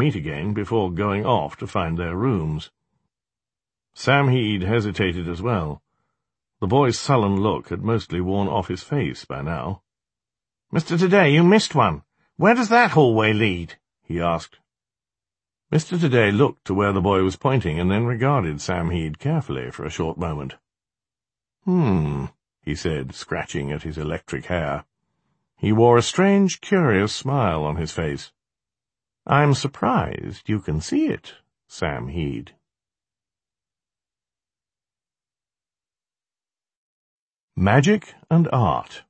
meet again before going off to find their rooms. Sam Heed hesitated as well. The boy's sullen look had mostly worn off his face by now. "Mr. Today, you missed one. Where does that hallway lead?" he asked. Mr. Today looked to where the boy was pointing and then regarded Sam Heed carefully for a short moment. He said, scratching at his electric hair. He wore a strange, curious smile on his face. "I'm surprised you can see it, Sam Heed." Magic and Art.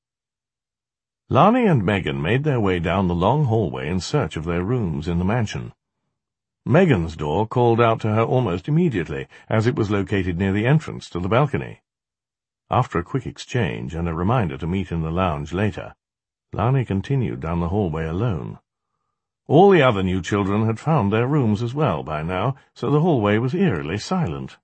Lani and Megan made their way down the long hallway in search of their rooms in the mansion. Megan's door called out to her almost immediately, as it was located near the entrance to the balcony. After a quick exchange and a reminder to meet in the lounge later, Lani continued down the hallway alone. All the other new children had found their rooms as well by now, so the hallway was eerily silent.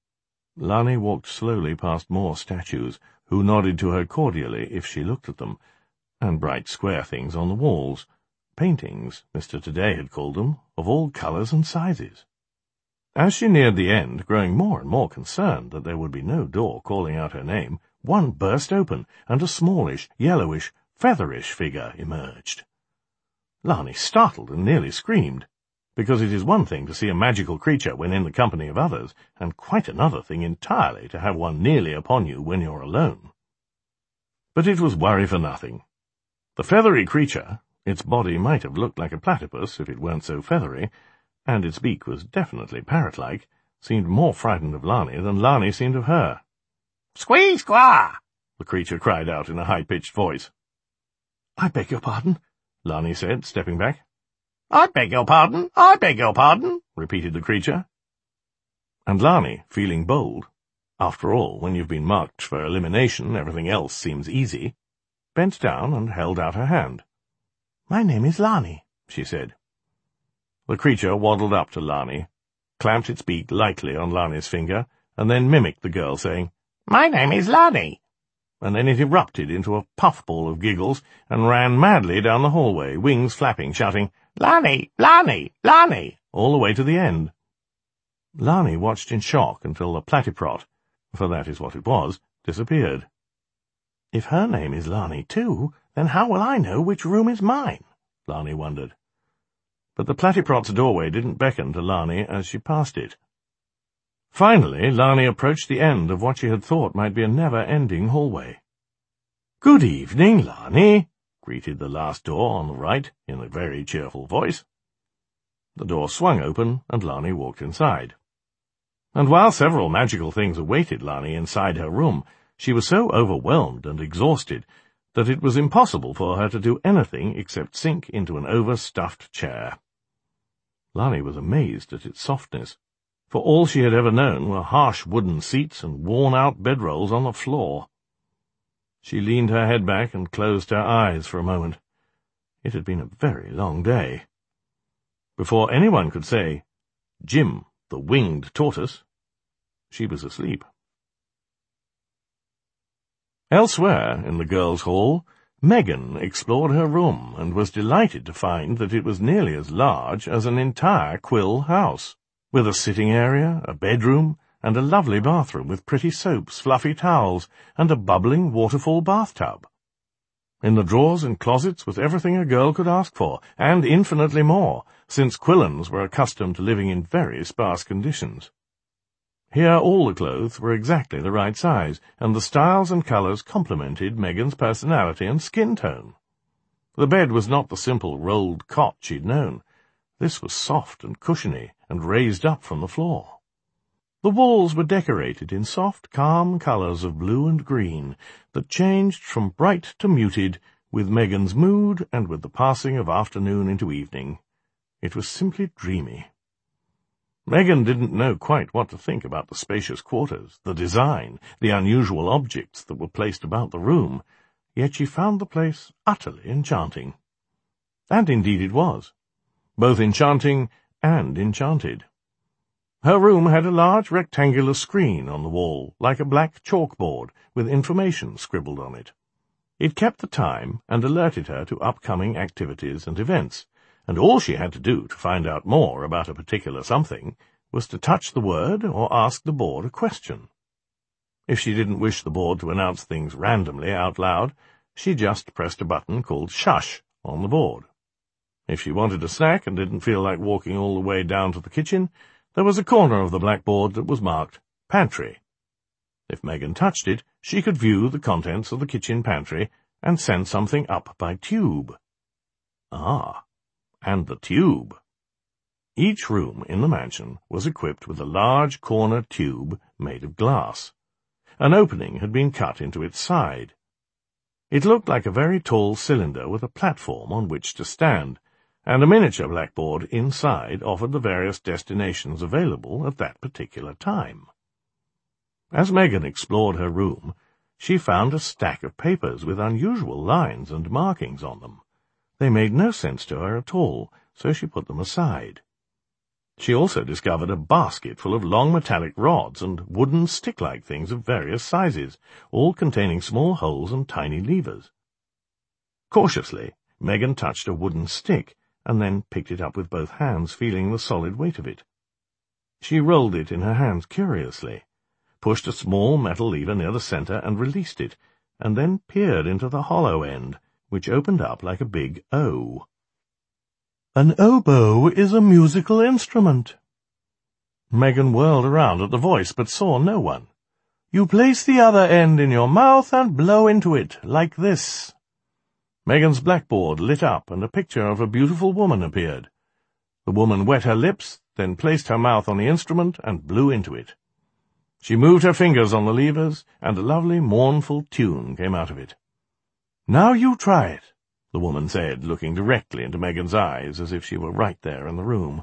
Lani walked slowly past more statues, who nodded to her cordially if she looked at them, and bright square things on the walls, paintings, Mr. Today had called them, of all colours and sizes. As she neared the end, growing more and more concerned that there would be no door calling out her name, one burst open, and a smallish, yellowish, featherish figure emerged. Lani startled and nearly screamed, because it is one thing to see a magical creature when in the company of others, and quite another thing entirely to have one nearly upon you when you're alone. But it was worry for nothing. The feathery creature, its body might have looked like a platypus if it weren't so feathery, and its beak was definitely parrot-like, seemed more frightened of Lani than Lani seemed of her. "Squee-squaw!" the creature cried out in a high-pitched voice. "I beg your pardon," Lani said, stepping back. "I beg your pardon, I beg your pardon," repeated the creature. And Lani, feeling bold, after all, when you've been marked for elimination, everything else seems easy, bent down and held out her hand. "My name is Lani," she said. The creature waddled up to Lani, clamped its beak lightly on Lani's finger, and then mimicked the girl, saying, "My name is Lani," and then it erupted into a puffball of giggles and ran madly down the hallway, wings flapping, shouting, "Lani! Lani! Lani!" all the way to the end. Lani watched in shock until the platyprot, for that is what it was, disappeared. "If her name is Lani too, then how will I know which room is mine?" Lani wondered. But the platyprot's doorway didn't beckon to Lani as she passed it. Finally, Lani approached the end of what she had thought might be a never-ending hallway. "Good evening, Lani," greeted the last door on the right in a very cheerful voice. The door swung open, and Lani walked inside. And while several magical things awaited Lani inside her room, she was so overwhelmed and exhausted that it was impossible for her to do anything except sink into an overstuffed chair. Lani was amazed at its softness, for all she had ever known were harsh wooden seats and worn-out bedrolls on the floor. She leaned her head back and closed her eyes for a moment. It had been a very long day. Before anyone could say, "Jim, the winged tortoise," she was asleep. Elsewhere, in the girls' hall, Megan explored her room and was delighted to find that it was nearly as large as an entire Quill house, with a sitting area, a bedroom, and a lovely bathroom with pretty soaps, fluffy towels, and a bubbling waterfall bathtub. In the drawers and closets was everything a girl could ask for, and infinitely more, since Quillans were accustomed to living in very sparse conditions. Here all the clothes were exactly the right size, and the styles and colours complemented Megan's personality and skin tone. The bed was not the simple rolled cot she'd known. This was soft and cushiony, and raised up from the floor. The walls were decorated in soft, calm colours of blue and green that changed from bright to muted with Megan's mood and with the passing of afternoon into evening. It was simply dreamy. Megan didn't know quite what to think about the spacious quarters, the design, the unusual objects that were placed about the room, yet she found the place utterly enchanting. And indeed it was, both enchanting and enchanted. Her room had a large rectangular screen on the wall, like a black chalkboard, with information scribbled on it. It kept the time and alerted her to upcoming activities and events, and all she had to do to find out more about a particular something was to touch the word or ask the board a question. If she didn't wish the board to announce things randomly out loud, she just pressed a button called Shush on the board. If she wanted a snack and didn't feel like walking all the way down to the kitchen, there was a corner of the blackboard that was marked Pantry. If Megan touched it, she could view the contents of the kitchen pantry and send something up by tube. Ah, and the tube. Each room in the mansion was equipped with a large corner tube made of glass. An opening had been cut into its side. It looked like a very tall cylinder with a platform on which to stand, and a miniature blackboard inside offered the various destinations available at that particular time. As Megan explored her room, she found a stack of papers with unusual lines and markings on them. They made no sense to her at all, so she put them aside. She also discovered a basket full of long metallic rods and wooden stick-like things of various sizes, all containing small holes and tiny levers. Cautiously, Megan touched a wooden stick, and then picked it up with both hands, feeling the solid weight of it. She rolled it in her hands curiously, pushed a small metal lever near the center and released it, and then peered into the hollow end, which opened up like a big O. An oboe is a musical instrument. Megan whirled around at the voice, but saw no one. You place the other end in your mouth and blow into it, like this. Megan's blackboard lit up, and a picture of a beautiful woman appeared. The woman wet her lips, then placed her mouth on the instrument and blew into it. She moved her fingers on the levers, and a lovely, mournful tune came out of it. Now you try it, the woman said, looking directly into Megan's eyes as if she were right there in the room.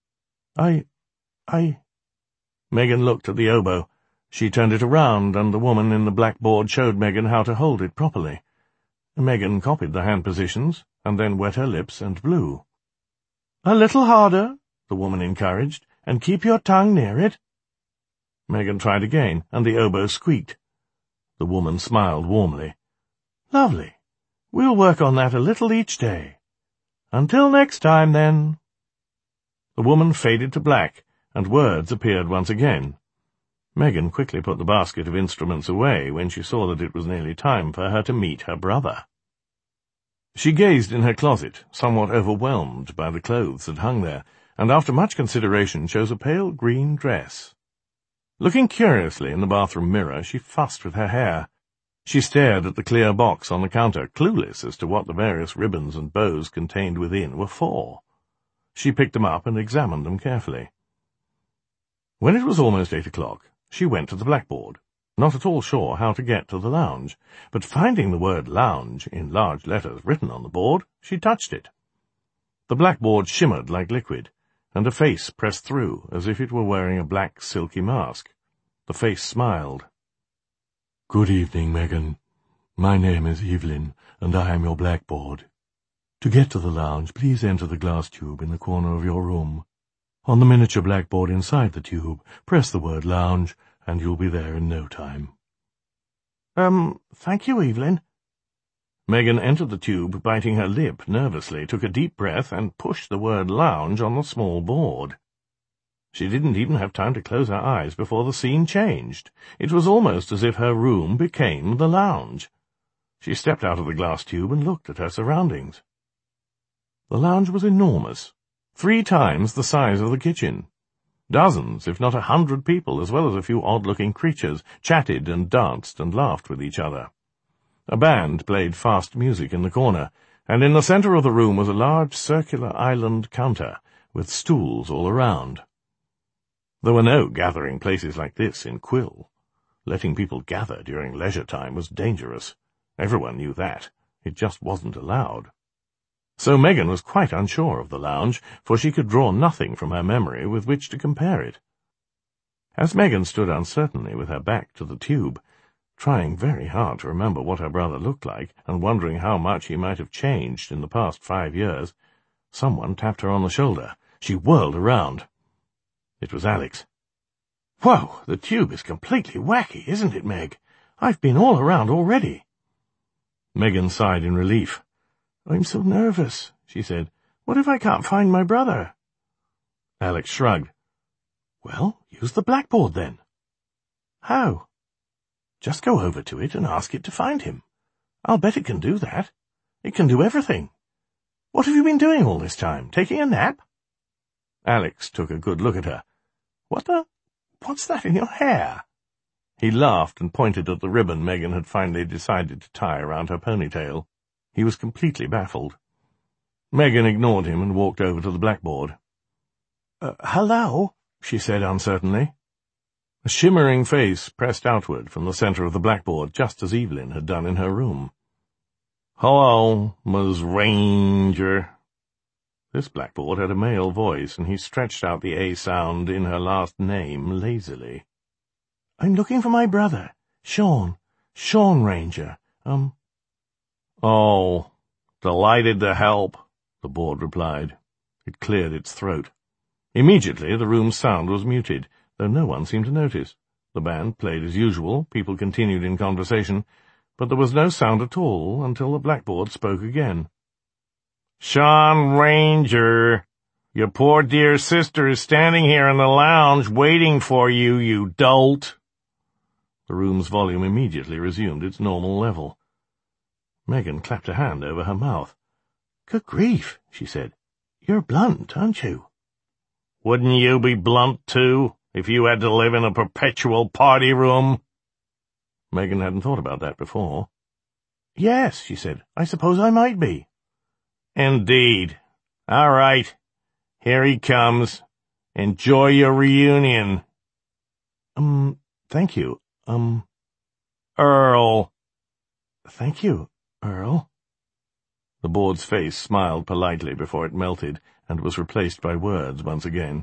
Megan looked at the oboe. She turned it around, and the woman in the blackboard showed Megan how to hold it properly. Megan copied the hand positions, and then wet her lips and blew. A little harder, the woman encouraged, and keep your tongue near it. Megan tried again, and the oboe squeaked. The woman smiled warmly. Lovely. We'll work on that a little each day. Until next time, then. The woman faded to black, and words appeared once again. Megan quickly put the basket of instruments away when she saw that it was nearly time for her to meet her brother. She gazed in her closet, somewhat overwhelmed by the clothes that hung there, and after much consideration chose a pale green dress. Looking curiously in the bathroom mirror, she fussed with her hair. She stared at the clear box on the counter, clueless as to what the various ribbons and bows contained within were for. She picked them up and examined them carefully. When it was almost 8 o'clock, she went to the blackboard, not at all sure how to get to the lounge, but finding the word lounge in large letters written on the board, she touched it. The blackboard shimmered like liquid, and a face pressed through as if it were wearing a black silky mask. The face smiled. Good evening, Megan. My name is Evelyn, and I am your blackboard. To get to the lounge, please enter the glass tube in the corner of your room. On the miniature blackboard inside the tube, press the word lounge, and you'll be there in no time. Thank you, Evelyn. Megan entered the tube, biting her lip nervously, took a deep breath, and pushed the word lounge on the small board. She didn't even have time to close her eyes before the scene changed. It was almost as if her room became the lounge. She stepped out of the glass tube and looked at her surroundings. The lounge was enormous, 3 times the size of the kitchen. Dozens, if not 100 people, as well as a few odd-looking creatures, chatted and danced and laughed with each other. A band played fast music in the corner, and in the center of the room was a large circular island counter, with stools all around. There were no gathering places like this in Quill. Letting people gather during leisure time was dangerous. Everyone knew that. It just wasn't allowed. So Megan was quite unsure of the lounge, for she could draw nothing from her memory with which to compare it. As Megan stood uncertainly with her back to the tube, trying very hard to remember what her brother looked like, and wondering how much he might have changed in the past 5 years, someone tapped her on the shoulder. She whirled around. It was Alex. Whoa, the tube is completely wacky, isn't it, Meg? I've been all around already. Megan sighed in relief. I'm so nervous, she said. What if I can't find my brother? Alex shrugged. Well, use the blackboard then. How? Just go over to it and ask it to find him. I'll bet it can do that. It can do everything. What have you been doing all this time? Taking a nap? Alex took a good look at her. What's that in your hair? He laughed and pointed at the ribbon Megan had finally decided to tie around her ponytail. He was completely baffled. Megan ignored him and walked over to the blackboard. Hello, she said uncertainly. A shimmering face pressed outward from the center of the blackboard, just as Evelyn had done in her room. Hello, Ms. Ranger. This blackboard had a male voice, and he stretched out the A sound in her last name lazily. I'm looking for my brother, Sean Ranger. Oh, delighted to help, the board replied. It cleared its throat. Immediately the room's sound was muted, though no one seemed to notice. The band played as usual, people continued in conversation, but there was no sound at all until the blackboard spoke again. Sean Ranger, your poor dear sister is standing here in the lounge waiting for you, you dolt. The room's volume immediately resumed its normal level. Megan clapped a hand over her mouth. Good grief, she said. You're blunt, aren't you? Wouldn't you be blunt, too, if you had to live in a perpetual party room? Megan hadn't thought about that before. Yes, she said. I suppose I might be. Indeed. All right. Here he comes. Enjoy your reunion. Thank you. Earl. Thank you, Earl. The board's face smiled politely before it melted and was replaced by words once again.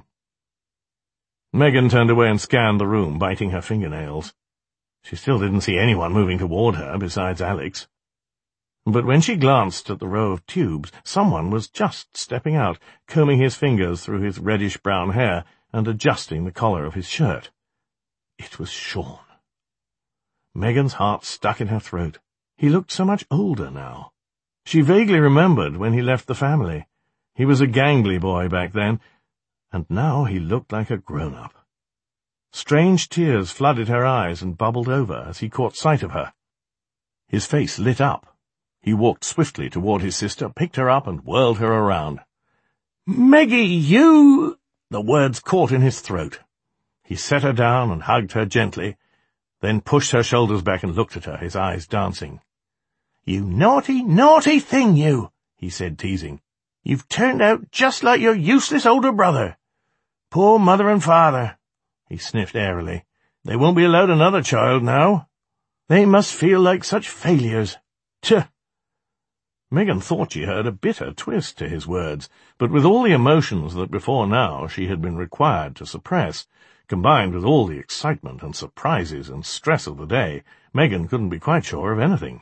Megan turned away and scanned the room, biting her fingernails. She still didn't see anyone moving toward her besides Alex. But when she glanced at the row of tubes, someone was just stepping out, combing his fingers through his reddish-brown hair and adjusting the collar of his shirt. It was Sean. Megan's heart stuck in her throat. He looked so much older now. She vaguely remembered when he left the family. He was a gangly boy back then, and now he looked like a grown-up. Strange tears flooded her eyes and bubbled over as he caught sight of her. His face lit up. He walked swiftly toward his sister, picked her up, and whirled her around. "Meggie, you—" The words caught in his throat. He set her down and hugged her gently, then pushed her shoulders back and looked at her, his eyes dancing. "You naughty, naughty thing, you," he said, teasing. "You've turned out just like your useless older brother. Poor mother and father," he sniffed airily. "They won't be allowed another child now. They must feel like such failures. Tch!" Megan thought she heard a bitter twist to his words, but with all the emotions that before now she had been required to suppress, combined with all the excitement and surprises and stress of the day, Megan couldn't be quite sure of anything.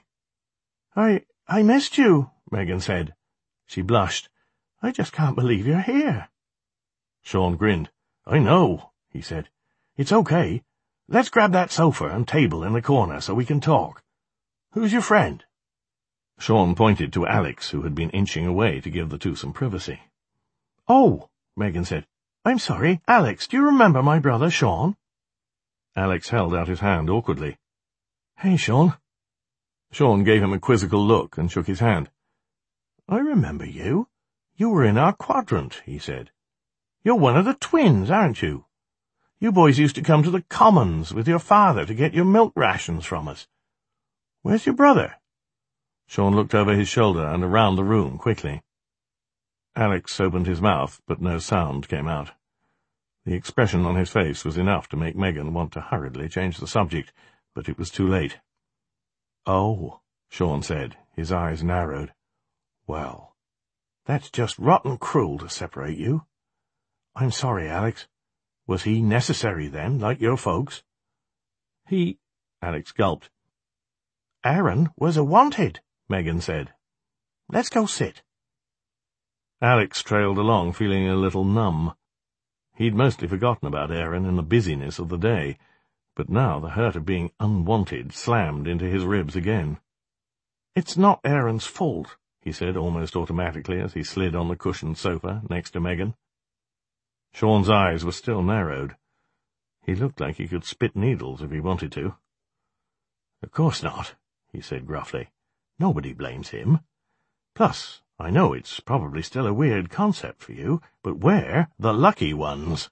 I missed you," Megan said. She blushed. "I just can't believe you're here." Sean grinned. "I know," he said. "It's okay. Let's grab that sofa and table in the corner so we can talk. Who's your friend?" Sean pointed to Alex, who had been inching away to give the two some privacy. "Oh," Megan said. "I'm sorry. Alex, do you remember my brother, Sean?" Alex held out his hand awkwardly. "Hey, Sean." Sean gave him a quizzical look and shook his hand. "I remember you. You were in our quadrant," he said. "You're one of the twins, aren't you? You boys used to come to the Commons with your father to get your milk rations from us. Where's your brother?" Sean looked over his shoulder and around the room quickly. Alex opened his mouth, but no sound came out. The expression on his face was enough to make Megan want to hurriedly change the subject, but it was too late. "Oh," Sean said, his eyes narrowed. "Well, that's just rotten cruel to separate you. I'm sorry, Alex. Was he necessary then, like your folks?" Alex gulped. "Aaron was a wanted," Megan said. "Let's go sit." Alex trailed along, feeling a little numb. He'd mostly forgotten about Aaron in the busyness of the day, but now the hurt of being unwanted slammed into his ribs again. "It's not Aaron's fault," he said almost automatically as he slid on the cushioned sofa next to Megan. Sean's eyes were still narrowed. He looked like he could spit needles if he wanted to. "Of course not," he said gruffly. "Nobody blames him. Plus, I know it's probably still a weird concept for you, but we're the lucky ones."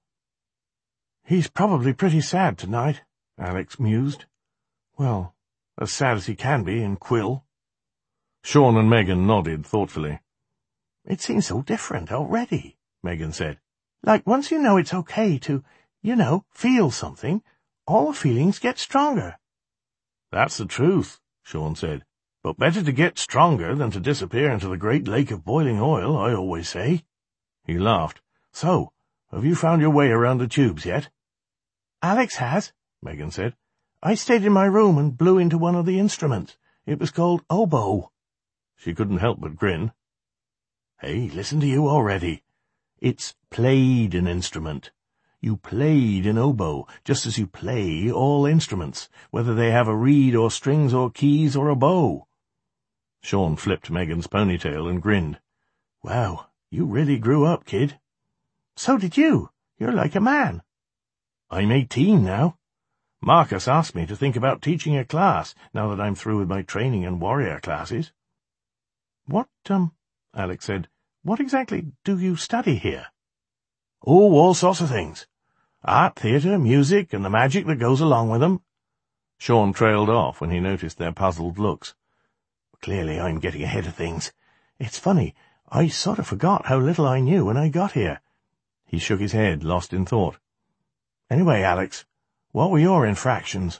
"He's probably pretty sad tonight," Alex mused. "Well, as sad as he can be in Quill." Sean and Megan nodded thoughtfully. "It seems so different already," Megan said. "Like once you know it's okay to, feel something, all the feelings get stronger." "That's the truth," Sean said. "But better to get stronger than to disappear into the great lake of boiling oil, I always say." He laughed. "So, have you found your way around the tubes yet?" "Alex has," Megan said. "I stayed in my room and blew into one of the instruments. It was called oboe." She couldn't help but grin. "Hey, listen to you already. It's played an instrument. You played an oboe, just as you play all instruments, whether they have a reed or strings or keys or a bow." Sean flipped Megan's ponytail and grinned. "Wow, you really grew up, kid." "So did you. You're like a man." "I'm 18 now. Marcus asked me to think about teaching a class, now that I'm through with my training and warrior classes." "What, Alex said, what exactly do you study here?" "Oh, all sorts of things. Art, theatre, music, and the magic that goes along with them." Sean trailed off when he noticed their puzzled looks. "Clearly I'm getting ahead of things. It's funny, I sort of forgot how little I knew when I got here." He shook his head, lost in thought. "Anyway, Alex, what were your infractions?"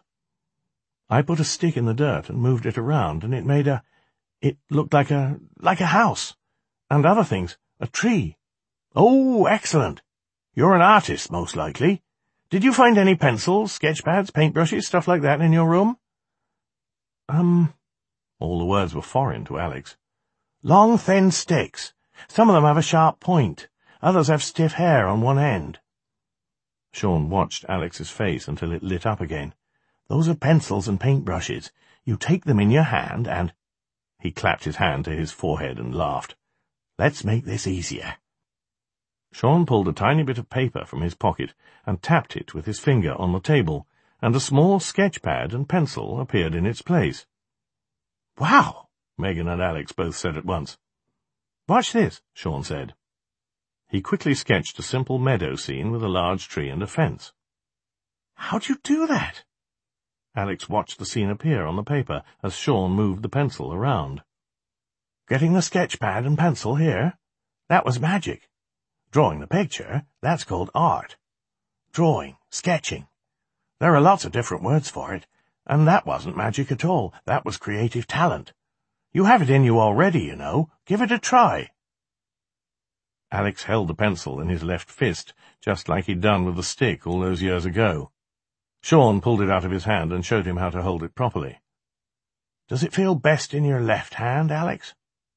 "I put a stick in the dirt and moved it around, and it looked like a house. And other things, a tree." "Oh, excellent. You're an artist, most likely. Did you find any pencils, sketch pads, paintbrushes, stuff like that in your room?" All the words were foreign to Alex. "Long, thin sticks. Some of them have a sharp point. Others have stiff hair on one end." Sean watched Alex's face until it lit up again. "Those are pencils and paintbrushes. You take them in your hand and—" He clapped his hand to his forehead and laughed. "Let's make this easier." Sean pulled a tiny bit of paper from his pocket and tapped it with his finger on the table, and a small sketch pad and pencil appeared in its place. "Wow!" Megan and Alex both said at once. "Watch this," Sean said. He quickly sketched a simple meadow scene with a large tree and a fence. "How'd you do that?" Alex watched the scene appear on the paper as Sean moved the pencil around. "Getting the sketch pad and pencil here? That was magic. Drawing the picture, that's called art. Drawing, sketching. There are lots of different words for it, and that wasn't magic at all. That was creative talent. You have it in you already, you know. Give it a try." Alex held the pencil in his left fist, just like he'd done with the stick all those years ago. Sean pulled it out of his hand and showed him how to hold it properly. "Does it feel best in your left hand, Alex?"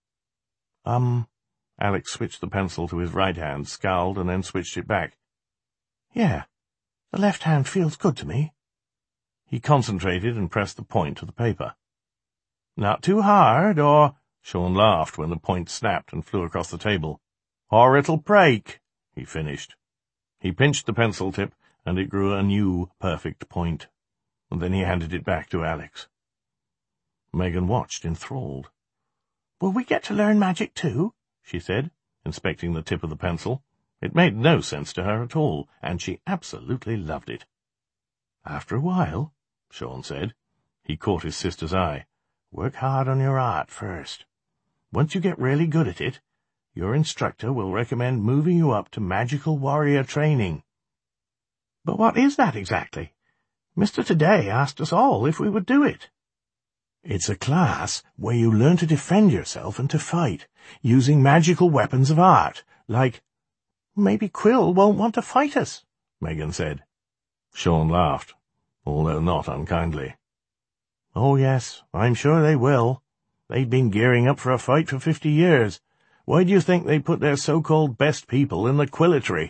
Alex switched the pencil to his right hand, scowled, and then switched it back. "Yeah, the left hand feels good to me." He concentrated and pressed the point to the paper. "Not too hard, or—" Sean laughed when the point snapped and flew across the table. "Or it'll break," he finished. He pinched the pencil tip, and it grew a new, perfect point. And then he handed it back to Alex. Megan watched, enthralled. "Will we get to learn magic too?" she said, inspecting the tip of the pencil. It made no sense to her at all, and she absolutely loved it. "After a while," Sean said. He caught his sister's eye. "Work hard on your art first. Once you get really good at it, your instructor will recommend moving you up to magical warrior training." "But what is that exactly? Mr. Today asked us all if we would do it." "It's a class where you learn to defend yourself and to fight, using magical weapons of art, like—" "Maybe Quill won't want to fight us," Megan said. Sean laughed, although not unkindly. "Oh, yes, I'm sure they will. They've been gearing up for a fight for 50 years. Why do you think they put their so-called best people in the Quilletry?"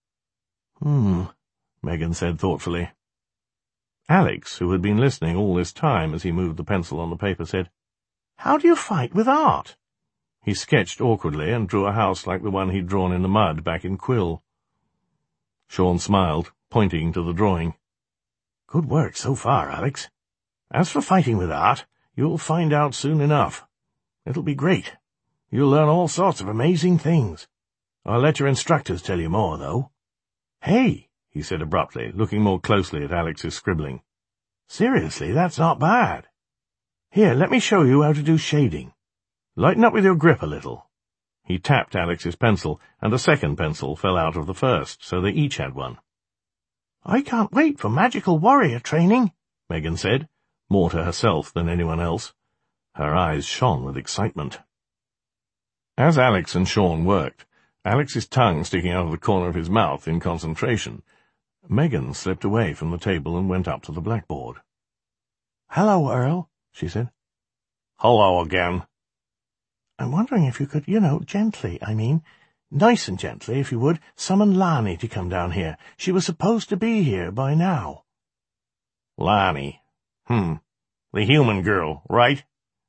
Megan said thoughtfully. Alex, who had been listening all this time as he moved the pencil on the paper, said, "How do you fight with art?" He sketched awkwardly and drew a house like the one he'd drawn in the mud back in Quill. Sean smiled, pointing to the drawing. "Good work so far, Alex. As for fighting with art, you'll find out soon enough. It'll be great. You'll learn all sorts of amazing things. I'll let your instructors tell you more, though." "Hey," he said abruptly, looking more closely at Alex's scribbling. "Seriously, that's not bad. Here, let me show you how to do shading. Lighten up with your grip a little." He tapped Alex's pencil, and a second pencil fell out of the first, so they each had one. "I can't wait for magical warrior training," Megan said, more to herself than anyone else. Her eyes shone with excitement. As Alex and Sean worked, Alex's tongue sticking out of the corner of his mouth in concentration, Megan slipped away from the table and went up to the blackboard. "Hello, Earl," she said. "Hello again." "I'm wondering if you could, gently, nice and gently, if you would, summon Lani to come down here. She was supposed to be here by now." "Lani. The human girl, right?"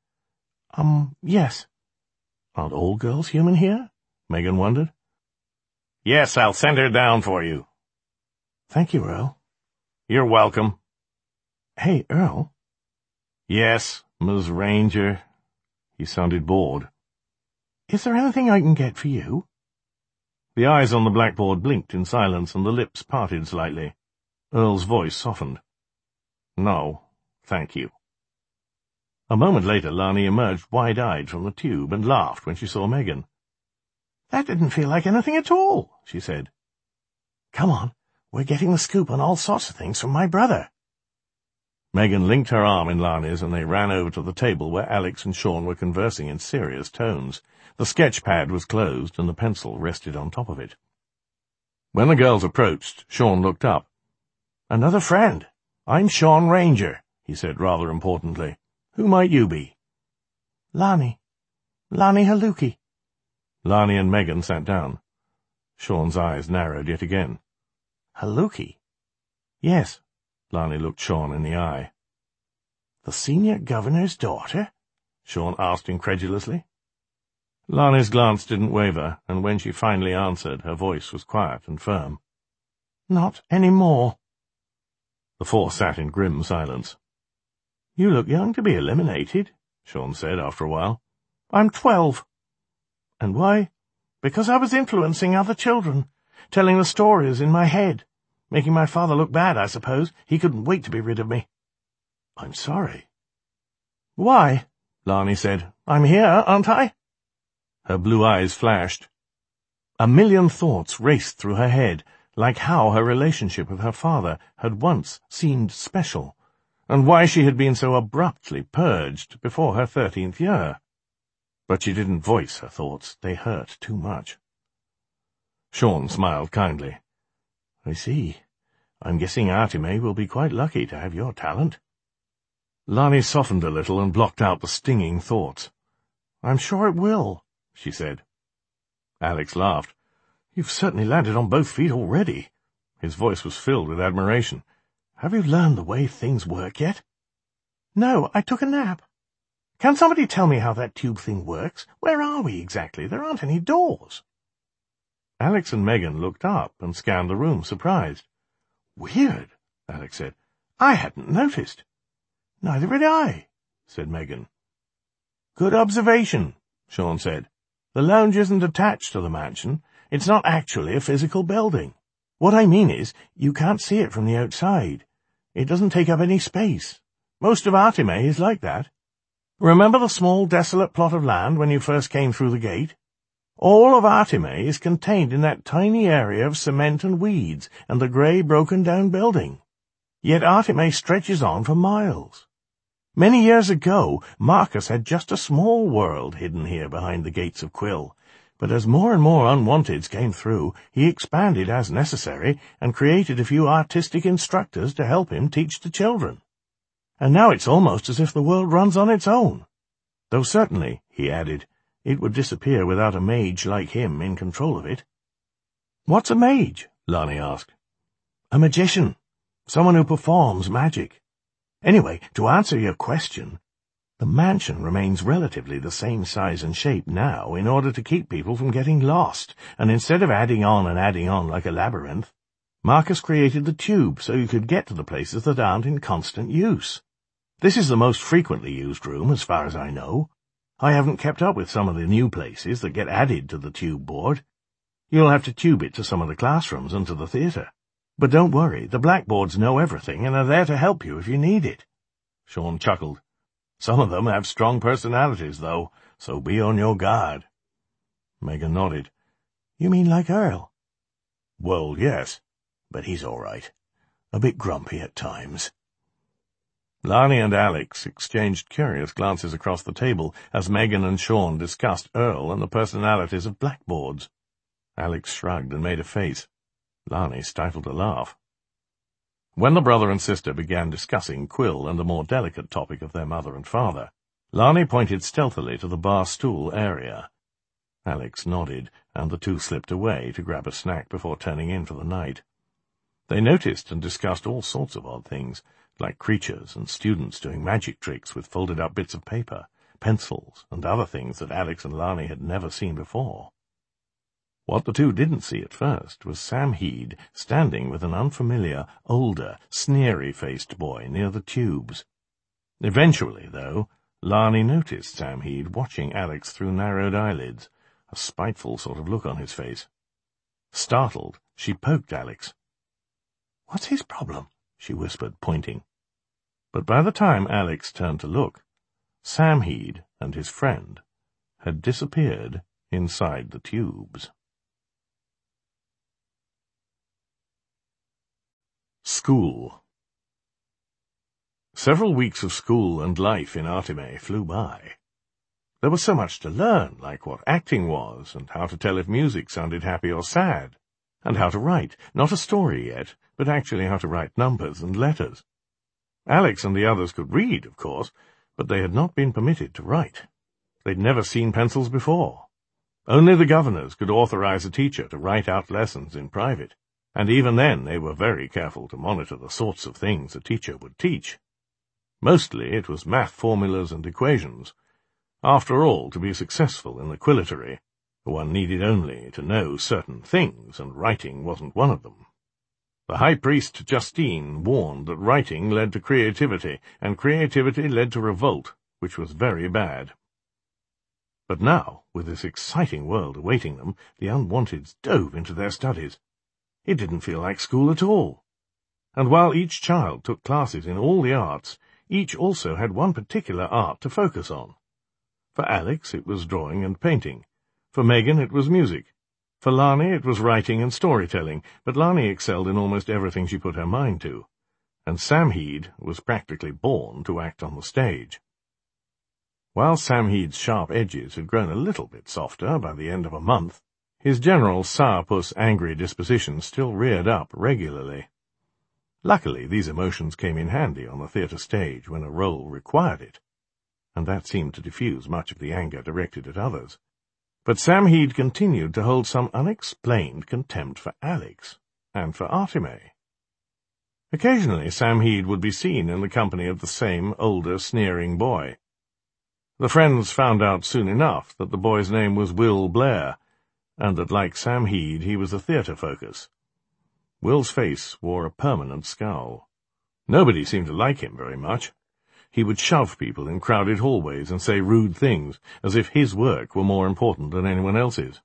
Yes. Aren't all girls human here?" Megan wondered. "Yes, I'll send her down for you." "Thank you, Earl." "You're welcome." "Hey, Earl." "Yes, Ms. Ranger." He sounded bored. "Is there anything I can get for you?" The eyes on the blackboard blinked in silence, and the lips parted slightly. Earl's voice softened. "No, thank you." A moment later, Lani emerged wide-eyed from the tube and laughed when she saw Megan. "That didn't feel like anything at all," she said. "Come on, we're getting the scoop on all sorts of things from my brother." Megan linked her arm in Lani's, and they ran over to the table where Alex and Sean were conversing in serious tones. The sketch pad was closed, and the pencil rested on top of it. When the girls approached, Sean looked up. "Another friend. I'm Sean Ranger," he said rather importantly. "Who might you be?" "Lani. Lani Haluki." Lani and Megan sat down. Sean's eyes narrowed yet again. "Haluki?" "Yes." Lani looked Sean in the eye. "The senior governor's daughter?" Sean asked incredulously. Lani's glance didn't waver, and when she finally answered, her voice was quiet and firm. "Not any more." The four sat in grim silence. "You look young to be eliminated," Sean said after a while. "I'm 12. "And why?" "Because I was influencing other children, telling the stories in my head. Making my father look bad, I suppose. He couldn't wait to be rid of me." "I'm sorry." "Why?" Lani said. "I'm here, aren't I?" Her blue eyes flashed. A million thoughts raced through her head, like how her relationship with her father had once seemed special, and why she had been so abruptly purged before her 13th year. But she didn't voice her thoughts. They hurt too much. Sean smiled kindly. "I see. I'm guessing Artime will be quite lucky to have your talent." Lani softened a little and blocked out the stinging thoughts. "I'm sure it will," she said. Alex laughed. "You've certainly landed on both feet already." His voice was filled with admiration. "Have you learned the way things work yet?" "No, I took a nap. Can somebody tell me how that tube thing works? Where are we exactly? There aren't any doors." Alex and Megan looked up and scanned the room, surprised. "Weird," Alex said. "I hadn't noticed." "Neither had I," said Megan. "Good observation," Sean said. "The lounge isn't attached to the mansion. It's not actually a physical building. What I mean is, you can't see it from the outside. It doesn't take up any space. Most of Artime is like that. Remember the small, desolate plot of land when you first came through the gate? All of Artime is contained in that tiny area of cement and weeds and the grey, broken-down building. Yet Artime stretches on for miles. Many years ago, Marcus had just a small world hidden here behind the gates of Quill, but as more and more unwanteds came through, he expanded as necessary and created a few artistic instructors to help him teach the children. And now it's almost as if the world runs on its own. Though certainly, he added, it would disappear without a mage like him in control of it." "What's a mage?" Lani asked. "A magician. Someone who performs magic. Anyway, to answer your question, The mansion remains relatively the same size and shape now in order to keep people from getting lost, and instead of adding on like a labyrinth, Marcus created the tube so you could get to the places that aren't in constant use. This is the most frequently used room, as far as I know. I haven't kept up with some of the new places that get added to the tube board. You'll have to tube it to some of the classrooms and to the theatre. But don't worry, the blackboards know everything and are there to help you if you need it. Sean chuckled. Some of them have strong personalities, though, so be on your guard. Megan nodded. You mean like Earl? Well, yes, but he's all right. A bit grumpy at times. Lani and Alex exchanged curious glances across the table as Megan and Sean discussed Earl and the personalities of blackboards. Alex shrugged and made a face. Lani stifled a laugh. When the brother and sister began discussing Quill and the more delicate topic of their mother and father, Lani pointed stealthily to the bar stool area. Alex nodded, and the two slipped away to grab a snack before turning in for the night. They noticed and discussed all sorts of odd things, like creatures and students doing magic tricks with folded-up bits of paper, pencils, and other things that Alex and Lani had never seen before. What the two didn't see at first was Sam Heed standing with an unfamiliar, older, sneery-faced boy near the tubes. Eventually, though, Lani noticed Sam Heed watching Alex through narrowed eyelids, a spiteful sort of look on his face. Startled, she poked Alex. "What's his problem?" she whispered, pointing. But by the time Alex turned to look, Sam Heed and his friend had disappeared inside the tubes. School. Several weeks of school and life in Artime flew by. There was so much to learn, like what acting was, and how to tell if music sounded happy or sad, and how to write, not a story yet, but actually how to write numbers and letters. Alex and the others could read, of course, but they had not been permitted to write. They'd never seen pencils before. Only the governors could authorize a teacher to write out lessons in private, and even then they were very careful to monitor the sorts of things a teacher would teach. Mostly it was math formulas and equations. After all, to be successful in the quillitory, one needed only to know certain things, and writing wasn't one of them. The high priest Justine warned that writing led to creativity, and creativity led to revolt, which was very bad. But now, with this exciting world awaiting them, the unwanteds dove into their studies. It didn't feel like school at all. And while each child took classes in all the arts, each also had one particular art to focus on. For Alex it was drawing and painting. For Megan it was music. For Lani it was writing and storytelling, but Lani excelled in almost everything she put her mind to. And Sam Heed was practically born to act on the stage. While Sam Heed's sharp edges had grown a little bit softer by the end of a month, his general sourpuss angry disposition still reared up regularly. Luckily, these emotions came in handy on the theatre stage when a role required it, and that seemed to diffuse much of the anger directed at others. But Sam Heed continued to hold some unexplained contempt for Alex and for Artime. Occasionally Sam Heed would be seen in the company of the same older, sneering boy. The friends found out soon enough that the boy's name was Will Blair, and that, like Sam Heed, he was a theatre focus. Will's face wore a permanent scowl. Nobody seemed to like him very much. He would shove people in crowded hallways and say rude things, as if his work were more important than anyone else's.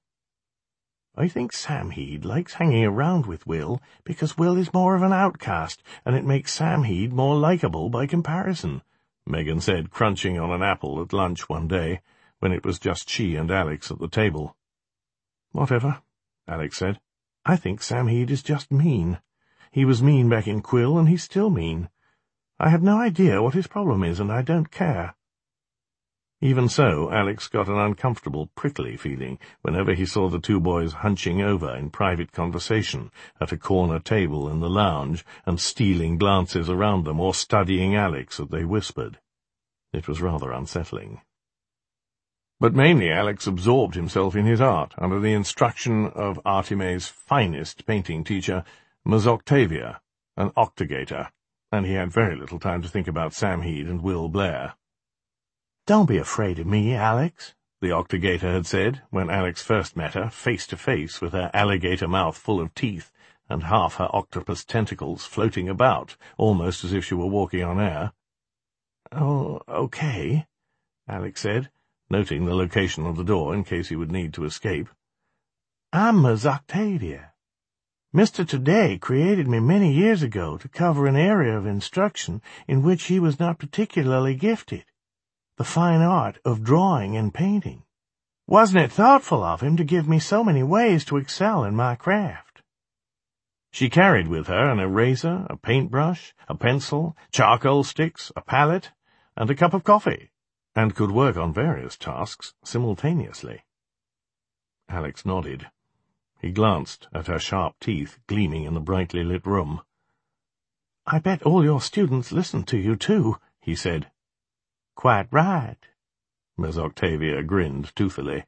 "I think Sam Heed likes hanging around with Will because Will is more of an outcast, and it makes Sam Heed more likeable by comparison," Megan said, crunching on an apple at lunch one day, when it was just she and Alex at the table. "Whatever," Alex said. "I think Sam Heed is just mean. He was mean back in Quill, and he's still mean. I have no idea what his problem is, and I don't care." Even so, Alex got an uncomfortable, prickly feeling whenever he saw the two boys hunching over in private conversation at a corner table in the lounge and stealing glances around them or studying Alex as they whispered. It was rather unsettling. But mainly Alex absorbed himself in his art under the instruction of Artime's finest painting teacher, Ms. Octavia, an octogator, and he had very little time to think about Sam Heed and Will Blair. "Don't be afraid of me, Alex," the octogator had said when Alex first met her, face to face with her alligator mouth full of teeth and half her octopus tentacles floating about, almost as if she were walking on air. "Oh, okay," Alex said, noting the location of the door in case he would need to escape. "I'm Ms. Octavia. Mr. Today created me many years ago to cover an area of instruction in which he was not particularly gifted, the fine art of drawing and painting. Wasn't it thoughtful of him to give me so many ways to excel in my craft?" She carried with her an eraser, a paintbrush, a pencil, charcoal sticks, a palette, and a cup of coffee, and could work on various tasks simultaneously. Alex nodded. He glanced at her sharp teeth gleaming in the brightly lit room. "I bet all your students listen to you, too," he said. "Quite right." Ms. Octavia grinned toothily.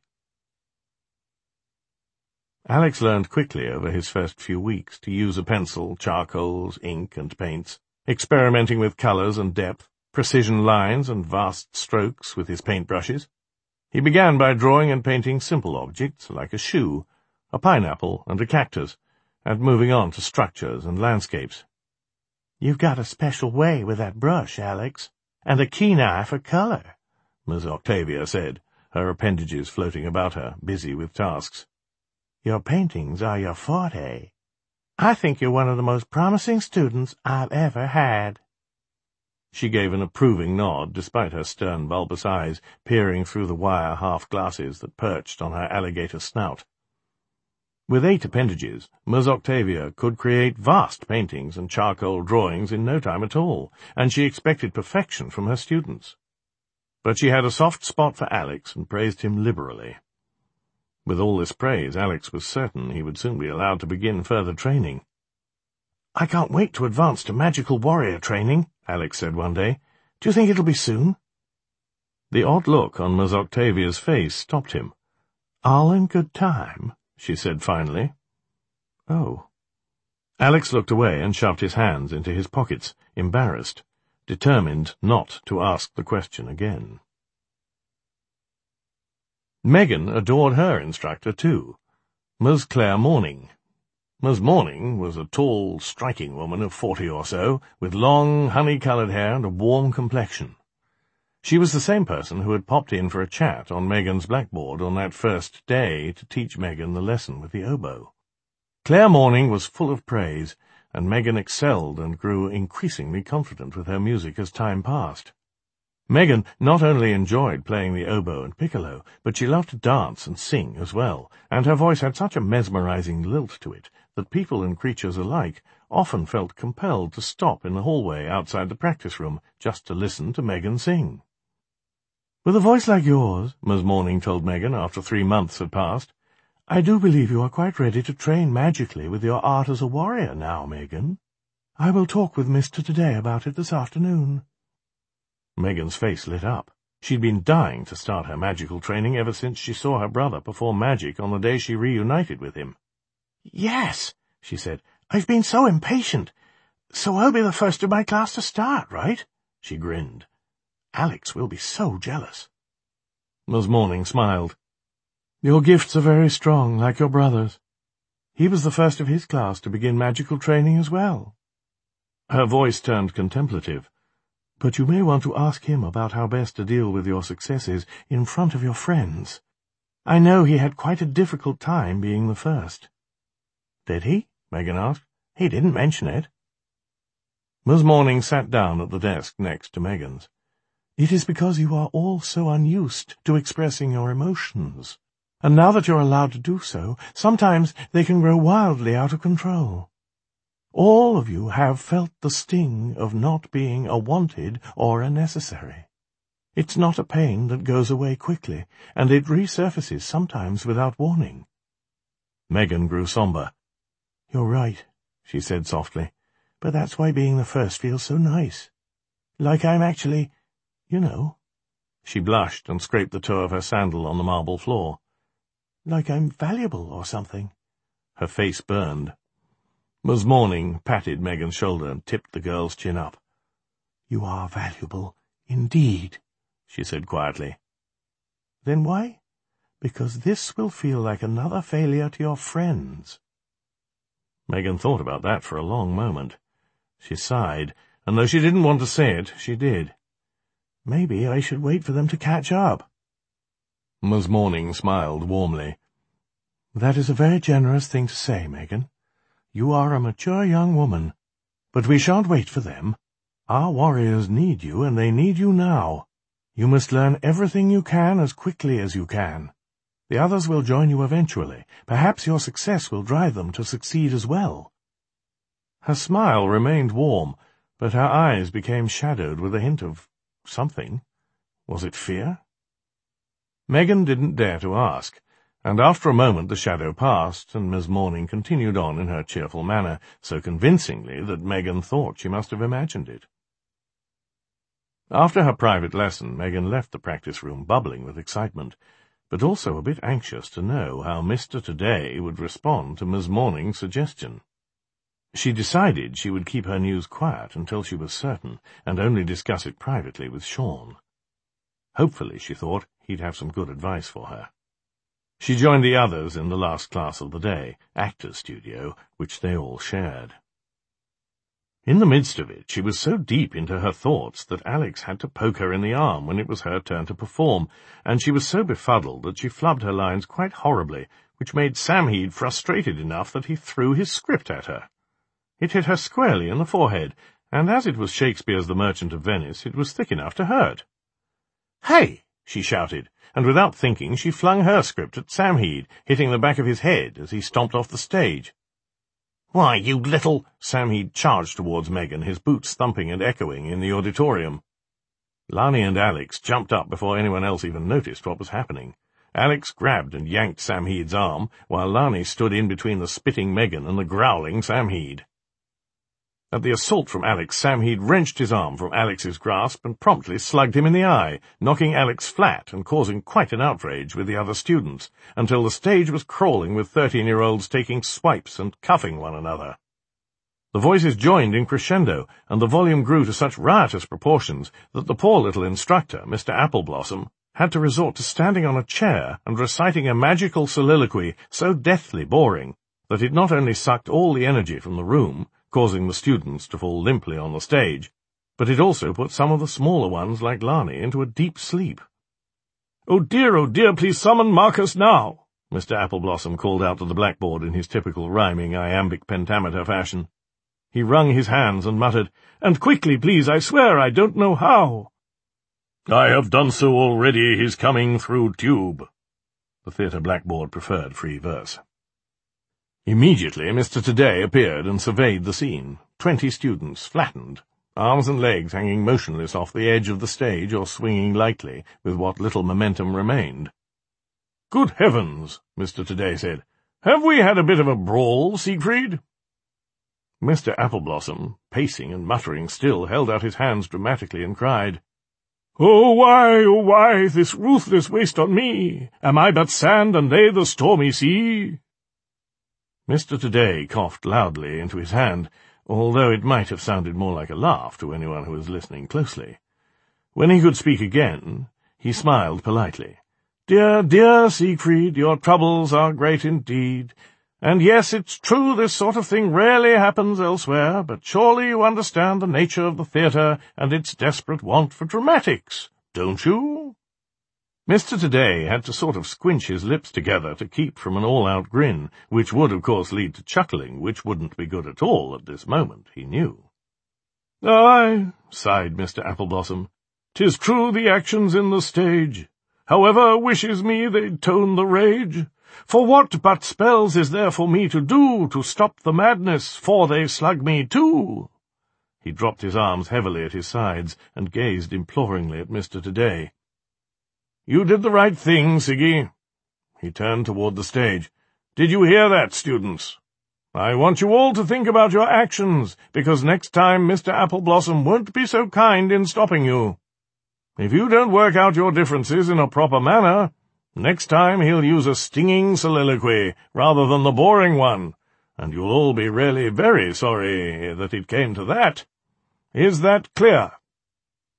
Alex learned quickly over his first few weeks to use a pencil, charcoals, ink, and paints, experimenting with colours and depth, precision lines and vast strokes with his paintbrushes. He began by drawing and painting simple objects like a shoe, a pineapple, and a cactus, and moving on to structures and landscapes. "You've got a special way with that brush, Alex, and a keen eye for colour," Ms. Octavia said, her appendages floating about her, busy with tasks. "Your paintings are your forte. I think you're one of the most promising students I've ever had." She gave an approving nod, despite her stern, bulbous eyes peering through the wire half-glasses that perched on her alligator snout. With 8 appendages, Ms. Octavia could create vast paintings and charcoal drawings in no time at all, and she expected perfection from her students. But she had a soft spot for Alex and praised him liberally. With all this praise, Alex was certain he would soon be allowed to begin further training. "I can't wait to advance to magical warrior training," Alex said one day. "Do you think it'll be soon?" The odd look on Ms. Octavia's face stopped him. "All in good time," she said finally. "Oh." Alex looked away and shoved his hands into his pockets, embarrassed, determined not to ask the question again. Megan adored her instructor, too, Ms. Claire Morning. Ms. Morning was a tall, striking woman of 40 or so, with long, honey-coloured hair and a warm complexion. She was the same person who had popped in for a chat on Megan's blackboard on that first day to teach Megan the lesson with the oboe. Claire Morning was full of praise, and Megan excelled and grew increasingly confident with her music as time passed. Megan not only enjoyed playing the oboe and piccolo, but she loved to dance and sing as well, and her voice had such a mesmerizing lilt to it that people and creatures alike often felt compelled to stop in the hallway outside the practice room just to listen to Megan sing. "With a voice like yours," Ms. Morning told Megan after 3 months had passed, "I do believe you are quite ready to train magically with your art as a warrior now, Megan. I will talk with Mr. Today about it this afternoon." Megan's face lit up. She'd been dying to start her magical training ever since she saw her brother perform magic on the day she reunited with him. "Yes," she said. "I've been so impatient. So I'll be the first of my class to start, right?" She grinned. "Alex will be so jealous." Ms. Morning smiled. "Your gifts are very strong, like your brother's. He was the first of his class to begin magical training as well." Her voice turned contemplative. "But you may want to ask him about how best to deal with your successes in front of your friends. I know he had quite a difficult time being the first." "Did he?" Megan asked. "He didn't mention it." Ms. Morning sat down at the desk next to Megan's. "It is because you are all so unused to expressing your emotions, and now that you're allowed to do so, sometimes they can grow wildly out of control. All of you have felt the sting of not being a wanted or a necessary. It's not a pain that goes away quickly, and it resurfaces sometimes without warning." Megan grew sombre. "You're right," she said softly, "but that's why being the first feels so nice. Like I'm actually, you know." She blushed and scraped the toe of her sandal on the marble floor. "Like I'm valuable or something." Her face burned. Ms. Morning patted Megan's shoulder and tipped the girl's chin up. "You are valuable, indeed," she said quietly. Then why? Because this will feel like another failure to your friends. Megan thought about that for a long moment. She sighed, and though she didn't want to say it, she did. Maybe I should wait for them to catch up. Miss Morning smiled warmly. That is a very generous thing to say, Megan. You are a mature young woman. But we shan't wait for them. Our warriors need you, and they need you now. You must learn everything you can as quickly as you can. The others will join you eventually. Perhaps your success will drive them to succeed as well. Her smile remained warm, but her eyes became shadowed with a hint of something. Was it fear? Megan didn't dare to ask, and after a moment the shadow passed, and Miss Morning continued on in her cheerful manner, so convincingly that Megan thought she must have imagined it. After her private lesson, Megan left the practice room bubbling with excitement, but also a bit anxious to know how Mr. Today would respond to Miss Morning's suggestion. She decided she would keep her news quiet until she was certain, and only discuss it privately with Sean. Hopefully, she thought, he'd have some good advice for her. She joined the others in the last class of the day, Actors' Studio, which they all shared. In the midst of it, she was so deep into her thoughts that Alex had to poke her in the arm when it was her turn to perform, and she was so befuddled that she flubbed her lines quite horribly, which made Samheed frustrated enough that he threw his script at her. It hit her squarely in the forehead, and as it was Shakespeare's The Merchant of Venice, it was thick enough to hurt. "Hey!" she shouted, and without thinking she flung her script at Samheed, hitting the back of his head as he stomped off the stage. "Why, you little—" Samheed charged towards Megan, his boots thumping and echoing in the auditorium. Lani and Alex jumped up before anyone else even noticed what was happening. Alex grabbed and yanked Samheed's arm, while Lani stood in between the spitting Megan and the growling Samheed. At the assault from Alex, Samheed wrenched his arm from Alex's grasp and promptly slugged him in the eye, knocking Alex flat and causing quite an outrage with the other students, until the stage was crawling with 13-year-olds taking swipes and cuffing one another. The voices joined in crescendo, and the volume grew to such riotous proportions that the poor little instructor, Mr. Appleblossom, had to resort to standing on a chair and reciting a magical soliloquy so deathly boring that it not only sucked all the energy from the room, causing the students to fall limply on the stage, but it also put some of the smaller ones, like Lani, into a deep sleep. Oh dear, please summon Marcus now," Mr. Appleblossom called out to the blackboard in his typical rhyming iambic pentameter fashion. He wrung his hands and muttered, "And quickly, please, I swear I don't know how." "I have done so already, he's coming through tube." The theatre blackboard preferred free verse. Immediately Mr. Today appeared and surveyed the scene. 20 students, flattened, arms and legs hanging motionless off the edge of the stage or swinging lightly with what little momentum remained. "Good heavens," Mr. Today said. "Have we had a bit of a brawl, Siegfried?" Mr. Appleblossom, pacing and muttering still, held out his hands dramatically and cried, oh, why, this ruthless waste on me? Am I but sand, and they the stormy sea?" Mr. Today coughed loudly into his hand, although it might have sounded more like a laugh to anyone who was listening closely. When he could speak again, he smiled politely. Dear Siegfried, your troubles are great indeed. And yes, it's true this sort of thing rarely happens elsewhere, but surely you understand the nature of the theatre and its desperate want for dramatics, don't you?" Mr. Today had to sort of squinch his lips together to keep from an all-out grin, which would, of course, lead to chuckling, which wouldn't be good at all at this moment, he knew. "Aye," sighed Mr. Appleblossom, "'tis true the action's in the stage. However, wishes me they'd tone the rage. For what but spells is there for me to do to stop the madness, for they slug me too?" He dropped his arms heavily at his sides and gazed imploringly at Mr. Today. "You did the right thing, Siggy." He turned toward the stage. "Did you hear that, students? I want you all to think about your actions, because next time Mr. Appleblossom won't be so kind in stopping you. If you don't work out your differences in a proper manner, next time he'll use a stinging soliloquy rather than the boring one, and you'll all be really very sorry that it came to that. Is that clear?"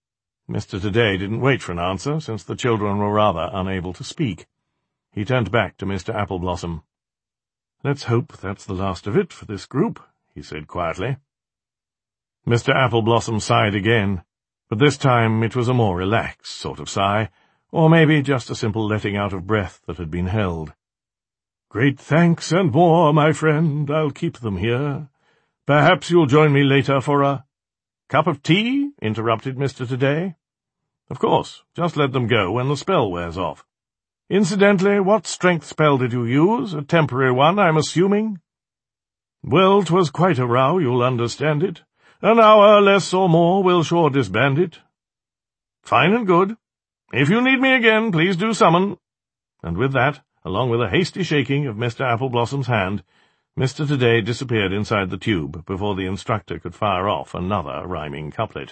Mr. Today didn't wait for an answer, since the children were rather unable to speak. He turned back to Mr. Appleblossom. "Let's hope that's the last of it for this group," he said quietly. Mr. Appleblossom sighed again, but this time it was a more relaxed sort of sigh, or maybe just a simple letting out of breath that had been held. "Great thanks and more, my friend. I'll keep them here. Perhaps you'll join me later for a—" "Cup of tea?" interrupted Mr. Today. "Of course, just let them go when the spell wears off. Incidentally, what strength spell did you use? A temporary one, I'm assuming?" "Well, 'twas quite a row, you'll understand it. An hour, less or more, will sure disband it." "Fine and good. If you need me again, please do summon." And with that, along with a hasty shaking of Mr. Appleblossom's hand, Mr. Today disappeared inside the tube before the instructor could fire off another rhyming couplet.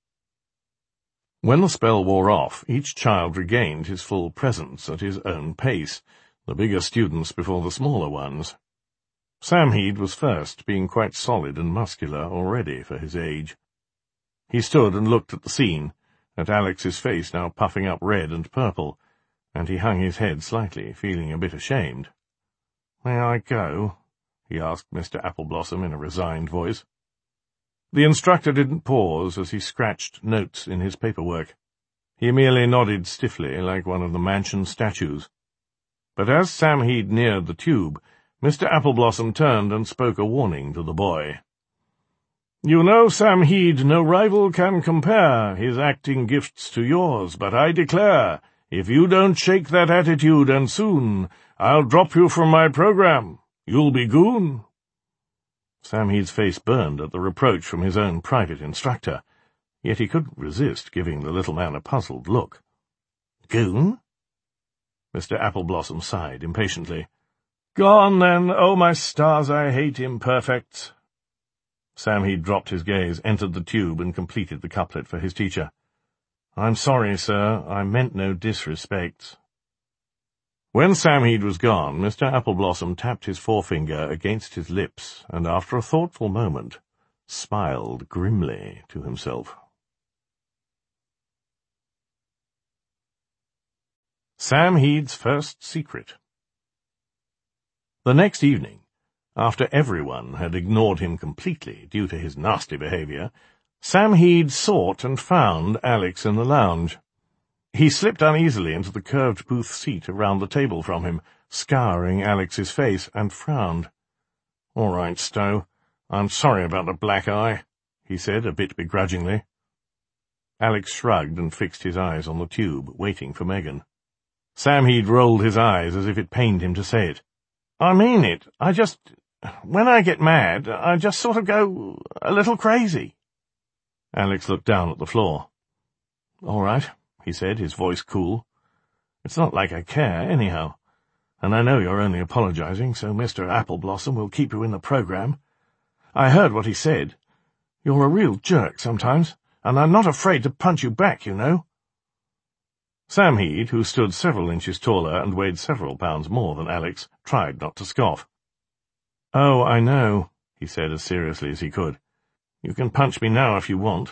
When the spell wore off, each child regained his full presence at his own pace, the bigger students before the smaller ones. Samheed was first, being quite solid and muscular already for his age. He stood and looked at the scene, at Alex's face now puffing up red and purple, and he hung his head slightly, feeling a bit ashamed. "May I go?" he asked Mr. Appleblossom in a resigned voice. The instructor didn't pause as he scratched notes in his paperwork. He merely nodded stiffly like one of the mansion statues. But as Samheed neared the tube, Mr. Appleblossom turned and spoke a warning to the boy. "You know, Samheed, no rival can compare his acting gifts to yours, but I declare, if you don't shake that attitude, and soon, I'll drop you from my program. You'll be goon." Samheed's face burned at the reproach from his own private instructor, yet he couldn't resist giving the little man a puzzled look. "Goon?" Mr. Appleblossom sighed impatiently. "Gone, then. Oh, my stars, I hate imperfects." Samheed dropped his gaze, entered the tube, and completed the couplet for his teacher. "I'm sorry, sir. I meant no disrespects." When Samheed was gone, Mr. Appleblossom tapped his forefinger against his lips, and after a thoughtful moment, smiled grimly to himself. Samheed's First Secret. The next evening, after everyone had ignored him completely due to his nasty behavior, Samheed sought and found Alex in the lounge. He slipped uneasily into the curved booth seat around the table from him, scouring Alex's face, and frowned. "All right, Stowe. I'm sorry about the black eye," he said a bit begrudgingly. Alex shrugged and fixed his eyes on the tube, waiting for Megan. Samheed rolled his eyes as if it pained him to say it. "I mean it. When I get mad, I just sort of go a little crazy." Alex looked down at the floor. "All right," he said, his voice cool. "It's not like I care, anyhow. And I know you're only apologizing, so Mr. Appleblossom will keep you in the program. I heard what he said. You're a real jerk sometimes, and I'm not afraid to punch you back, you know." Samheed, who stood several inches taller and weighed several pounds more than Alex, tried not to scoff. "Oh, I know," he said as seriously as he could. "You can punch me now if you want."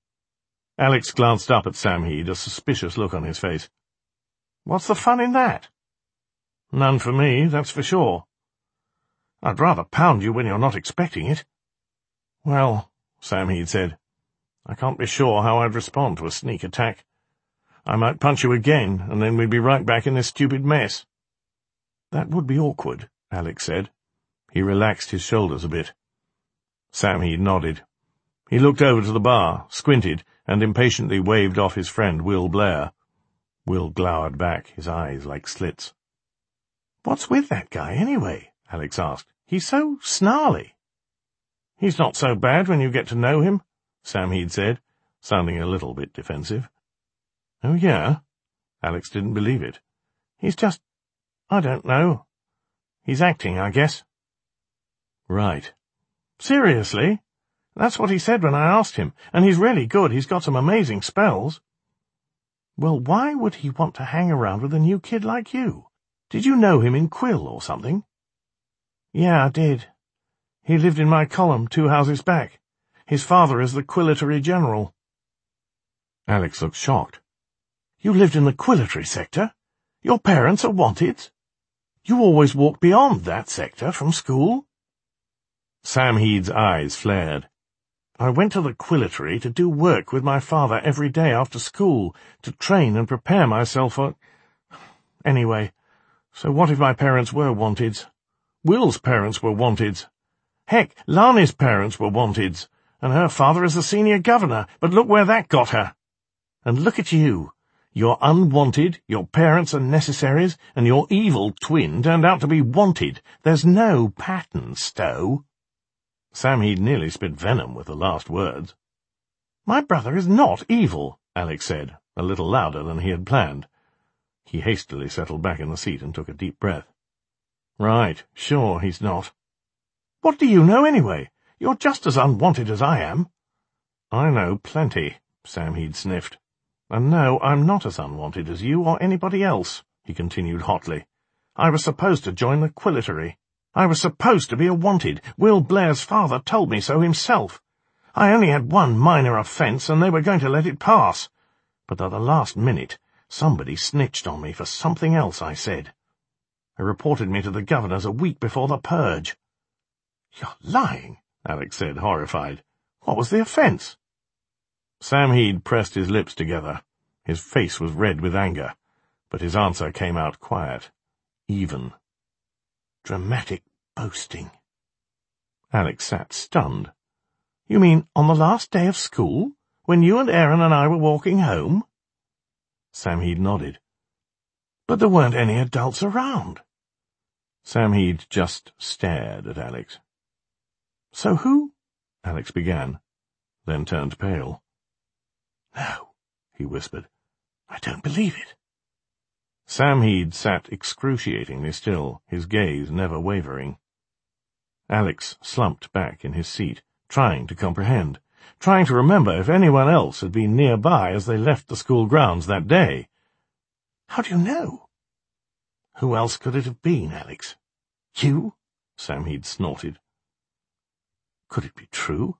Alex glanced up at Samheed, a suspicious look on his face. "What's the fun in that?" "None for me, that's for sure." "I'd rather pound you when you're not expecting it." "Well," Samheed said, "I can't be sure how I'd respond to a sneak attack. I might punch you again, and then we'd be right back in this stupid mess." "That would be awkward," Alex said. He relaxed his shoulders a bit. Samheed nodded. He looked over to the bar, squinted, and impatiently waved off his friend Will Blair. Will glowered back, his eyes like slits. "What's with that guy, anyway?" Alex asked. "He's so snarly." "He's not so bad when you get to know him," Samheed said, sounding a little bit defensive. "Oh, yeah?" Alex didn't believe it. "He's just, I don't know. He's acting, I guess." "Right." "Seriously? That's what he said when I asked him, and he's really good. He's got some amazing spells." "Well, why would he want to hang around with a new kid like you? Did you know him in Quill or something?" "Yeah, I did. He lived in my column 2 houses back. His father is the Quillitary General." Alex looked shocked. "You lived in the Quilletry sector? Your parents are wanted? You always walked beyond that sector from school?" Sam Heed's eyes flared. "I went to the Quilletry to do work with my father every day after school, to train and prepare myself for... Anyway, so what if my parents were wanted? Will's parents were wanted. Heck, Lani's parents were wanted, and her father is the senior governor, but look where that got her. And look at you. You're unwanted, your parents are necessaries, and your evil twin turned out to be wanted. There's no pattern, Stowe." Sam Heed nearly spit venom with the last words. "My brother is not evil," Alex said, a little louder than he had planned. He hastily settled back in the seat and took a deep breath. "Right, sure he's not." "What do you know anyway? You're just as unwanted as I am." "I know plenty," Sam Heed sniffed. "And no, I'm not as unwanted as you or anybody else," he continued hotly. "I was supposed to join the Quilletry. I was supposed to be a wanted. Will Blair's father told me so himself. I only had one minor offence, and they were going to let it pass. But at the last minute, somebody snitched on me for something else I said. They reported me to the governors a week before the purge." "You're lying," Alex said, horrified. "What was the offence?" Sam Heed pressed his lips together. His face was red with anger, but his answer came out quiet, even. "Dramatic boasting." Alex sat stunned. "You mean on the last day of school, when you and Aaron and I were walking home?" Sam Heed nodded. "But there weren't any adults around." Sam Heed just stared at Alex. "So who—" Alex began, then turned pale. "No," he whispered. "I don't believe it." Sam Heed sat excruciatingly still, his gaze never wavering. Alex slumped back in his seat, trying to comprehend, trying to remember if anyone else had been nearby as they left the school grounds that day. "How do you know?" "Who else could it have been, Alex? You?" Sam Heed snorted. "Could it be true?"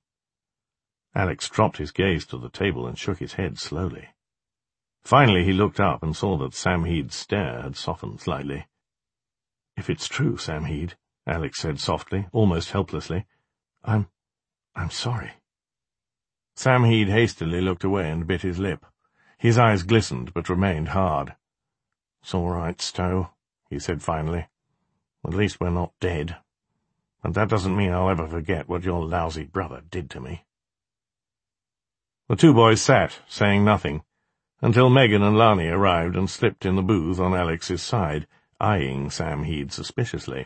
Alex dropped his gaze to the table and shook his head slowly. Finally he looked up and saw that Sam Heed's stare had softened slightly. "If it's true, Sam Heed," Alex said softly, almost helplessly, I'm sorry." Sam Heed hastily looked away and bit his lip. His eyes glistened but remained hard. "It's all right, Stowe," he said finally. "At least we're not dead. But that doesn't mean I'll ever forget what your lousy brother did to me." The two boys sat, saying nothing, until Megan and Lani arrived and slipped in the booth on Alex's side, eyeing Sam Heed suspiciously.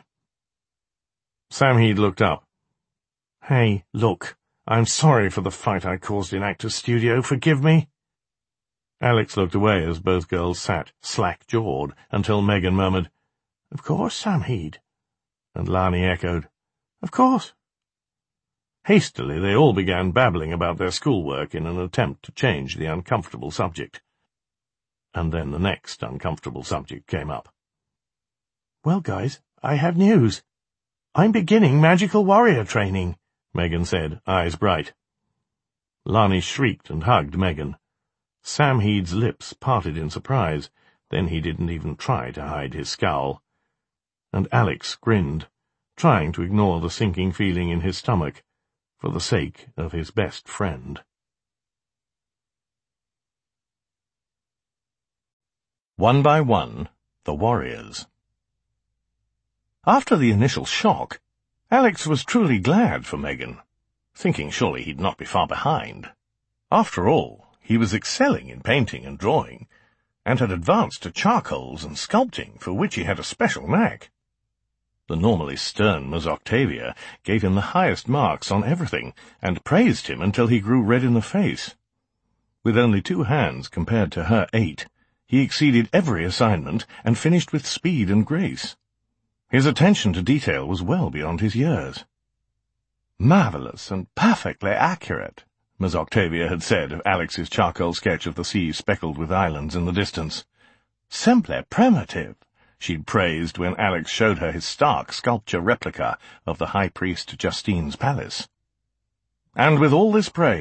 Sam Heed looked up. "Hey, look, I'm sorry for the fight I caused in Actors Studio. Forgive me." Alex looked away as both girls sat slack-jawed until Megan murmured, "Of course, Sam Heed," and Lani echoed, "Of course." Hastily they all began babbling about their schoolwork in an attempt to change the uncomfortable subject. And then the next uncomfortable subject came up. "Well, guys, I have news. I'm beginning magical warrior training," Megan said, eyes bright. Lani shrieked and hugged Megan. Sam Heed's lips parted in surprise, then he didn't even try to hide his scowl. And Alex grinned, trying to ignore the sinking feeling in his stomach, for the sake of his best friend. One by one, the warriors. After the initial shock, Alex was truly glad for Megan, thinking surely he'd not be far behind. After all, he was excelling in painting and drawing, and had advanced to charcoals and sculpting, for which he had a special knack. The normally stern Miss Octavia gave him the highest marks on everything, and praised him until he grew red in the face. With only 2 hands compared to her 8, he exceeded every assignment and finished with speed and grace. His attention to detail was well beyond his years. "Marvellous and perfectly accurate," Miss Octavia had said of Alex's charcoal sketch of the sea speckled with islands in the distance. "Simply primitive," she'd praised when Alex showed her his stark sculpture replica of the High Priest Justine's palace. And with all this praise,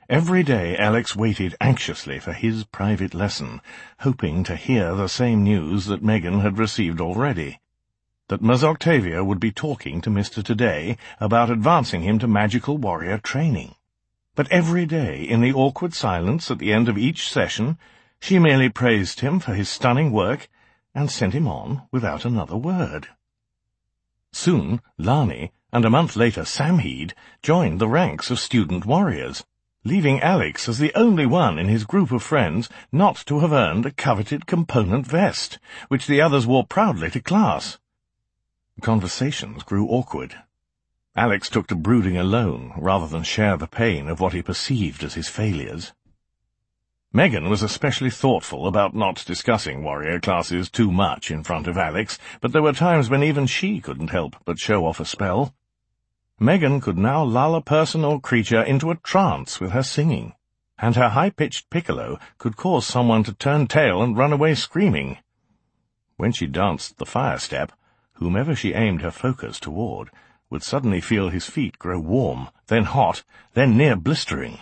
Every day Alex waited anxiously for his private lesson, hoping to hear the same news that Megan had received already. That Miss Octavia would be talking to Mr. Today about advancing him to magical warrior training. But every day, in the awkward silence at the end of each session, she merely praised him for his stunning work and sent him on without another word. Soon, Lani, and a month later Samheed, joined the ranks of student warriors, leaving Alex as the only one in his group of friends not to have earned a coveted component vest, which the others wore proudly to class. Conversations grew awkward. Alex took to brooding alone rather than share the pain of what he perceived as his failures. Megan was especially thoughtful about not discussing warrior classes too much in front of Alex, but there were times when even she couldn't help but show off a spell. Megan could now lull a person or creature into a trance with her singing, and her high-pitched piccolo could cause someone to turn tail and run away screaming. When she danced the fire step, whomever she aimed her focus toward would suddenly feel his feet grow warm, then hot, then near blistering.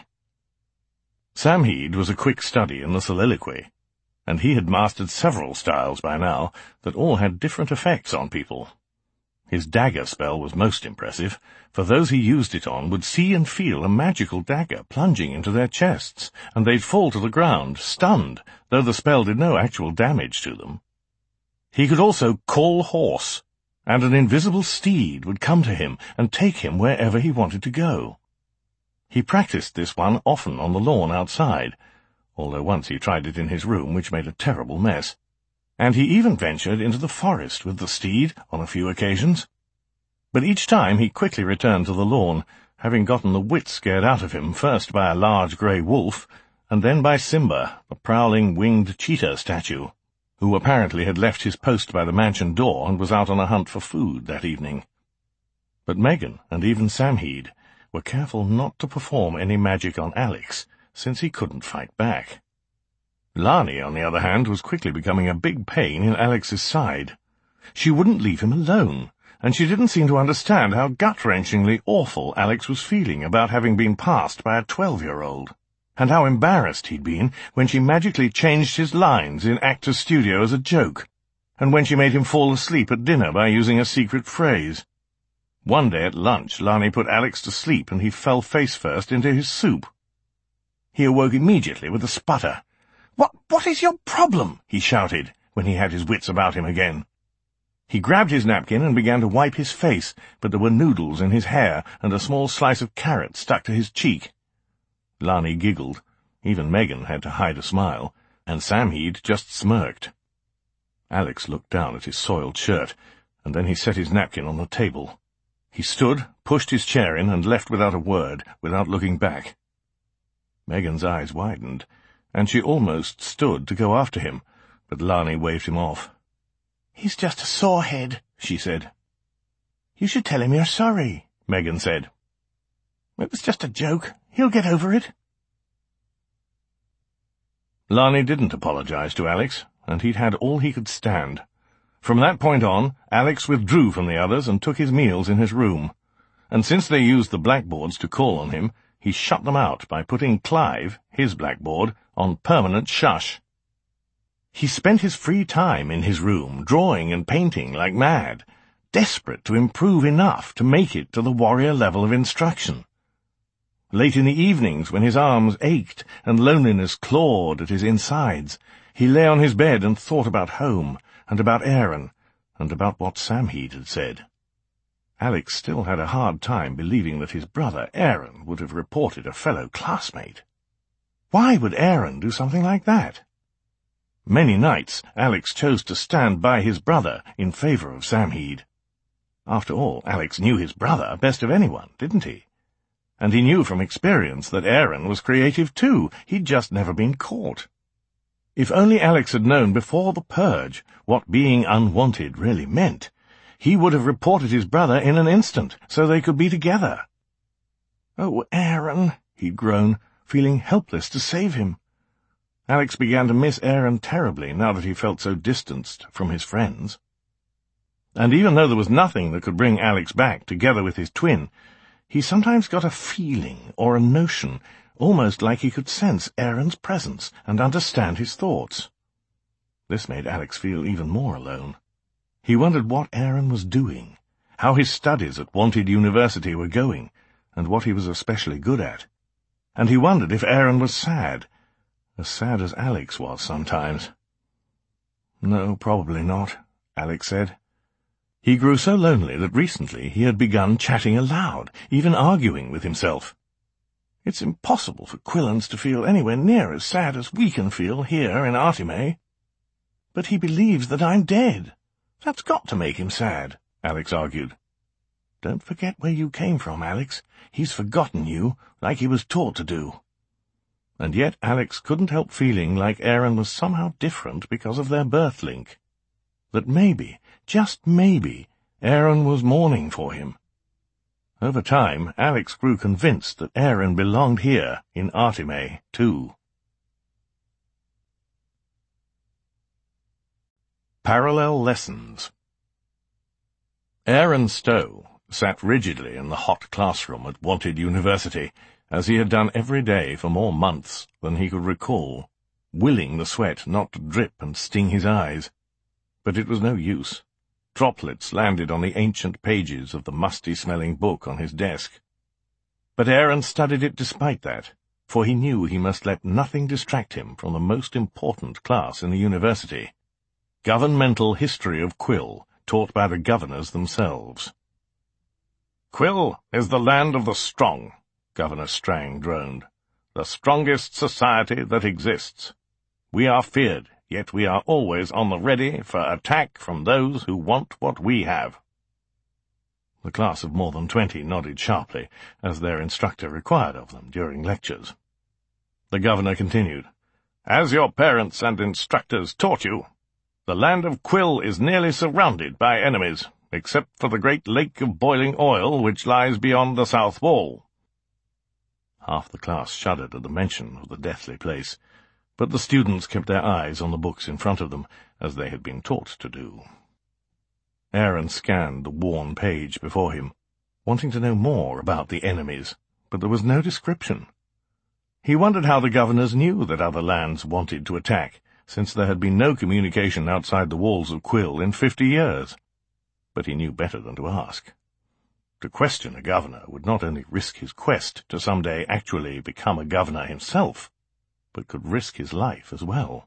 Samheed was a quick study in the soliloquy, and he had mastered several styles by now that all had different effects on people. His dagger spell was most impressive, for those he used it on would see and feel a magical dagger plunging into their chests, and they'd fall to the ground, stunned, though the spell did no actual damage to them. He could also call horse, and an invisible steed would come to him and take him wherever he wanted to go. He practiced this one often on the lawn outside, although once he tried it in his room, which made a terrible mess, and he even ventured into the forest with the steed on a few occasions. But each time he quickly returned to the lawn, having gotten the wits scared out of him first by a large grey wolf, and then by Simba, the prowling winged cheetah statue, who apparently had left his post by the mansion door and was out on a hunt for food that evening. But Megan and even Samheed were careful not to perform any magic on Alex, since he couldn't fight back. Lani, on the other hand, was quickly becoming a big pain in Alex's side. She wouldn't leave him alone, and she didn't seem to understand how gut-wrenchingly awful Alex was feeling about having been passed by a 12-year-old, and how embarrassed he'd been when she magically changed his lines in Actor's Studio as a joke, and when she made him fall asleep at dinner by using a secret phrase. One day at lunch, Lani put Alex to sleep, and he fell face-first into his soup. He awoke immediately with a sputter. What is your problem?" he shouted, when he had his wits about him again. He grabbed his napkin and began to wipe his face, but there were noodles in his hair, and a small slice of carrot stuck to his cheek. Lani giggled. Even Megan had to hide a smile, and Samheed just smirked. Alex looked down at his soiled shirt, and then he set his napkin on the table. He stood, pushed his chair in, and left without a word, without looking back. Megan's eyes widened, and she almost stood to go after him, but Lani waved him off. "He's just a sorehead," she said. "You should tell him you're sorry," Megan said. "It was just a joke. He'll get over it." Lani didn't apologize to Alex, and he'd had all he could stand. From that point on, Alex withdrew from the others and took his meals in his room, and since they used the blackboards to call on him, he shut them out by putting Clive, his blackboard, on permanent shush. He spent his free time in his room, drawing and painting like mad, desperate to improve enough to make it to the warrior level of instruction. Late in the evenings, when his arms ached and loneliness clawed at his insides, he lay on his bed and thought about home, and about Aaron, and about what Samheed had said. Alex still had a hard time believing that his brother, Aaron, would have reported a fellow classmate. Why would Aaron do something like that? Many nights Alex chose to stand by his brother in favor of Samheed. After all, Alex knew his brother best of anyone, didn't he? And he knew from experience that Aaron was creative too. He'd just never been caught. If only Alex had known before the purge what being unwanted really meant, he would have reported his brother in an instant, so they could be together. "Oh, Aaron," he'd groan, feeling helpless to save him. Alex began to miss Aaron terribly now that he felt so distanced from his friends. And even though there was nothing that could bring Alex back together with his twin, he sometimes got a feeling or a notion almost like he could sense Aaron's presence and understand his thoughts. This made Alex feel even more alone. He wondered what Aaron was doing, how his studies at Wanted University were going, and what he was especially good at. And he wondered if Aaron was sad as Alex was sometimes. No, probably not, Alex said. He grew so lonely that recently he had begun chatting aloud, even arguing with himself. It's impossible for Quillans to feel anywhere near as sad as we can feel here in Artime. But he believes that I'm dead. That's got to make him sad, Alex argued. Don't forget where you came from, Alex. He's forgotten you, like he was taught to do. And yet Alex couldn't help feeling like Aaron was somehow different because of their birth link. That maybe, just maybe, Aaron was mourning for him. Over time, Alex grew convinced that Aaron belonged here in Artime, too. Parallel Lessons. Aaron Stowe sat rigidly in the hot classroom at Wanted University, as he had done every day for more months than he could recall, willing the sweat not to drip and sting his eyes. But it was no use. Droplets landed on the ancient pages of the musty-smelling book on his desk. But Aaron studied it despite that, for he knew he must let nothing distract him from the most important class in the university. Governmental History of Quill, taught by the governors themselves. Quill is the land of the strong, Governor Strang droned. The strongest society that exists. We are feared, yet we are always on the ready for attack from those who want what we have. The class of more than 20 nodded sharply, as their instructor required of them during lectures. The governor continued, As your parents and instructors taught you, the land of Quill is nearly surrounded by enemies, except for the great lake of boiling oil which lies beyond the south wall. Half the class shuddered at the mention of the deathly place, but the students kept their eyes on the books in front of them, as they had been taught to do. Aaron scanned the worn page before him, wanting to know more about the enemies, but there was no description. He wondered how the governors knew that other lands wanted to attack, since there had been no communication outside the walls of Quill in 50 years. But he knew better than to ask. To question a governor would not only risk his quest to someday actually become a governor himself, but could risk his life as well.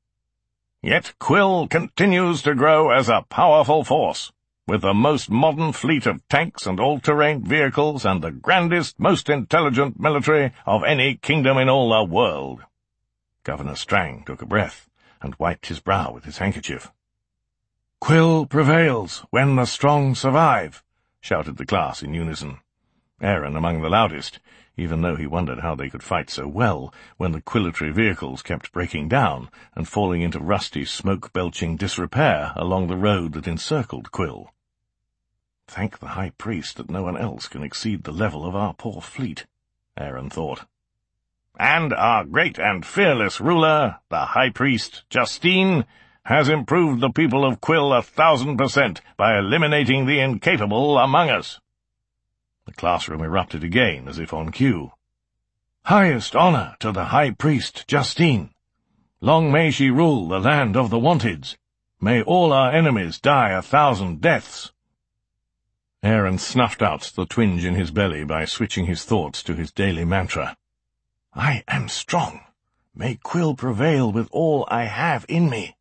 Yet Quill continues to grow as a powerful force, with the most modern fleet of tanks and all-terrain vehicles and the grandest, most intelligent military of any kingdom in all the world. Governor Strang took a breath and wiped his brow with his handkerchief. Quill prevails when the strong survive, shouted the class in unison. Aaron among the loudest, even though he wondered how they could fight so well when the quillatory vehicles kept breaking down and falling into rusty, smoke-belching disrepair along the road that encircled Quill. Thank the High Priest that no one else can exceed the level of our poor fleet, Aaron thought. And our great and fearless ruler, the High Priest Justine, has improved the people of Quill 1,000% by eliminating the incapable among us. The classroom erupted again, as if on cue. Highest honor to the High Priest Justine. Long may she rule the land of the Wanteds. May all our enemies die 1,000 deaths. Aaron snuffed out the twinge in his belly by switching his thoughts to his daily mantra. I am strong. May Quill prevail with all I have in me.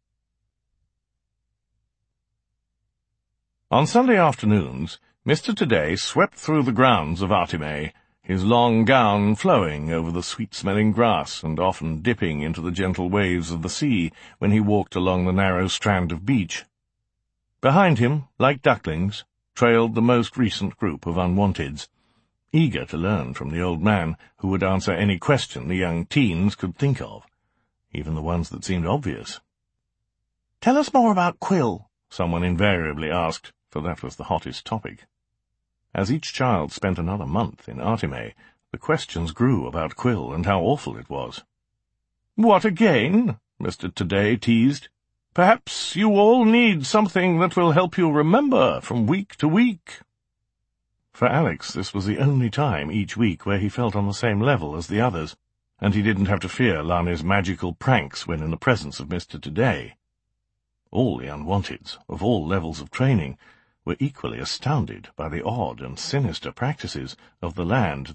On Sunday afternoons, Mr. Today swept through the grounds of Artime, his long gown flowing over the sweet-smelling grass and often dipping into the gentle waves of the sea when he walked along the narrow strand of beach. Behind him, like ducklings, trailed the most recent group of unwanteds, eager to learn from the old man who would answer any question the young teens could think of, even the ones that seemed obvious. "Tell us more about Quill," someone invariably asked, for that was the hottest topic. As each child spent another month in Artime, the questions grew about Quill and how awful it was. "What again?" Mr. Today teased. "Perhaps you all need something that will help you remember from week to week." For Alex, this was the only time each week where he felt on the same level as the others, and he didn't have to fear Lani's magical pranks when in the presence of Mr. Today. All the Unwanteds, of all levels of training, were equally astounded by the odd and sinister practices of the land